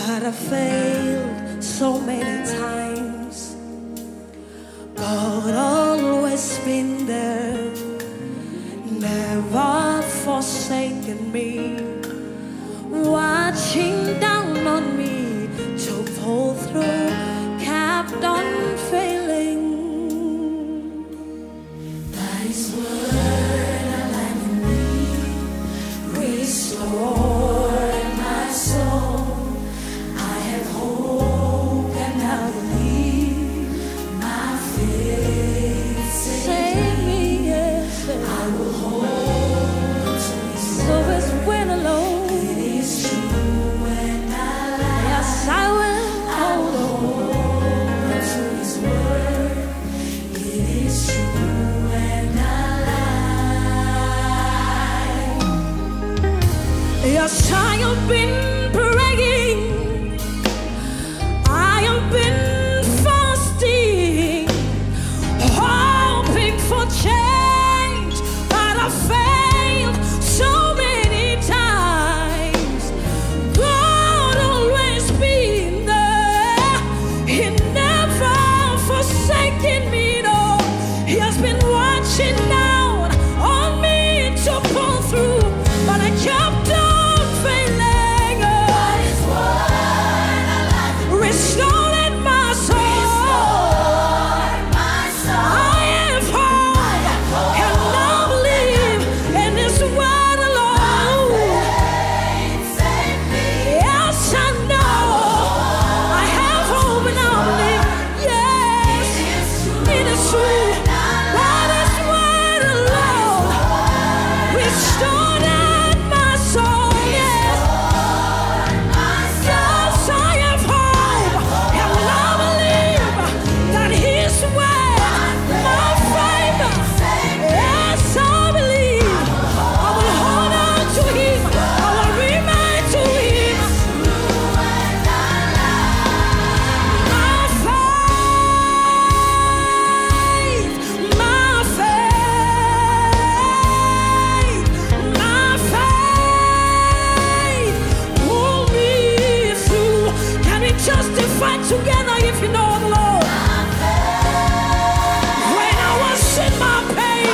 But I failed so many times. God always been there, never forsaken me, watching down on me to pull through, kept on failing. That is what I like in me, restored my soul. I have hope and I believe my faith saved me. Yes, I will hold to His word. So it's when alone. It is true when I lie. Yes, I will hold to His word. It is true when I lie. Yes, I have been together, if you know the Lord. When I was in my pain,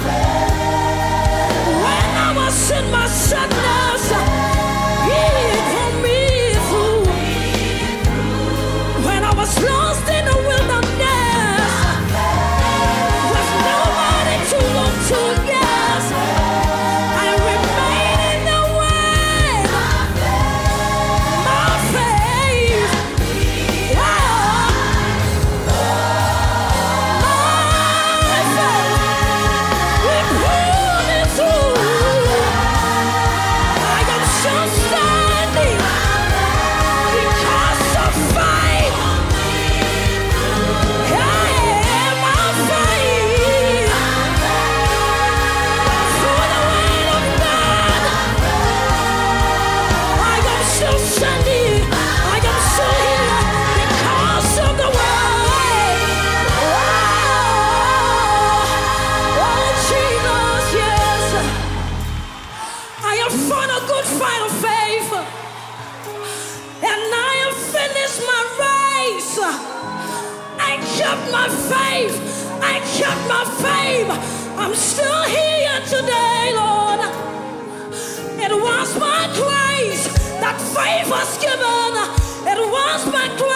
when I was in my sadness, He pulled me through. When I was lost in the wilderness, with nobody to look to, yes, I remain in the way. My faith. My faith, I kept my faith. I'm still here today, Lord. It was my grace that faith was given. It was my grace.